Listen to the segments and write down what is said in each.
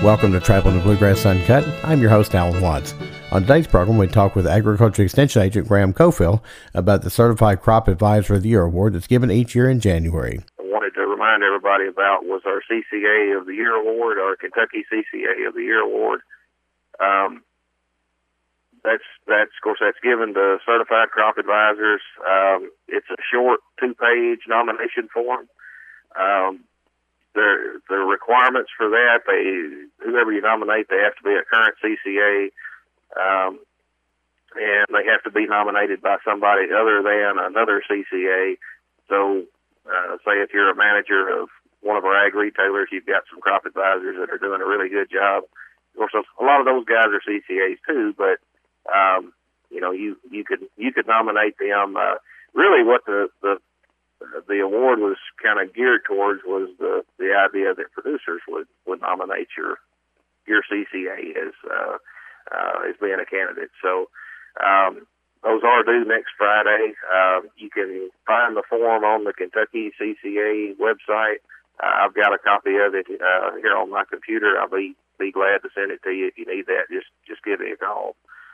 Welcome to Traveling the Bluegrass Uncut. I'm your host, Alan Watts. On today's program, we talk with Agriculture Extension Agent Graham Cofield about the Certified Crop Advisor of the Year award that's given each year in January. I wanted to remind everybody about was our CCA of the Year award, our Kentucky CCA of the Year award. That's given to certified crop advisors. It's a short 2-page nomination form. The requirements for that, whoever you nominate, they have to be a current CCA, and they have to be nominated by somebody other than another CCA. So, say if you're a manager of one of our ag retailers, you've got some crop advisors that are doing a really good job. Of course, a lot of those guys are CCAs too, but you could nominate them. Really, what the award was kind of geared towards was the idea that producers would nominate your CCA as being a candidate. So those are due next Friday. You can find the form on the Kentucky CCA website. I've got a copy of it here on my computer. I'll be glad to send it to you if you need that. Just give me a call.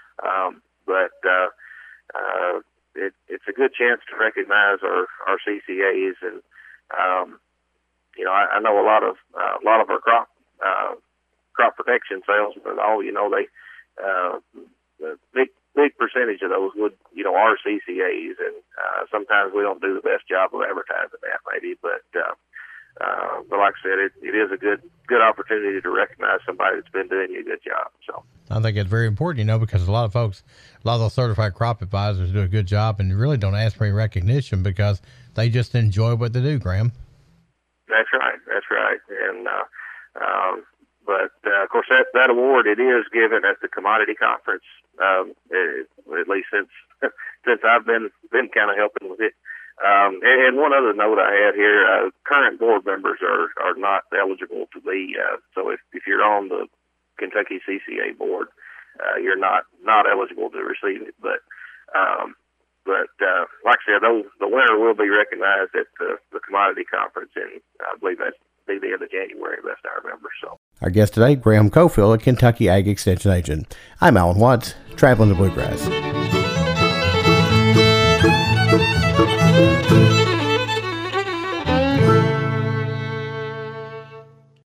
It's a good chance to recognize our CCAs, and I know a lot of our crop protection salesmen. The big percentage of those are CCAs, and sometimes we don't do the best job of advertising that, maybe, but like I said, it is a good opportunity to recognize somebody that's been doing a good job. So I think it's very important, because a lot of those certified crop advisors do a good job and really don't ask for any recognition because they just enjoy what they do, Graham. That's right. And, of course that award, it is given at the commodity conference, at least since I've been kind of helping with it. And one other note I had here, current board members are not eligible to be, so if you're on the Kentucky CCA board, you're not eligible to receive it. But like I said, the winner will be recognized at the commodity conference, and I believe that's the end of January, best I remember. So our guest today, Graham Cofield, a Kentucky Ag Extension Agent. I'm Alan Watts, Traveling the Bluegrass.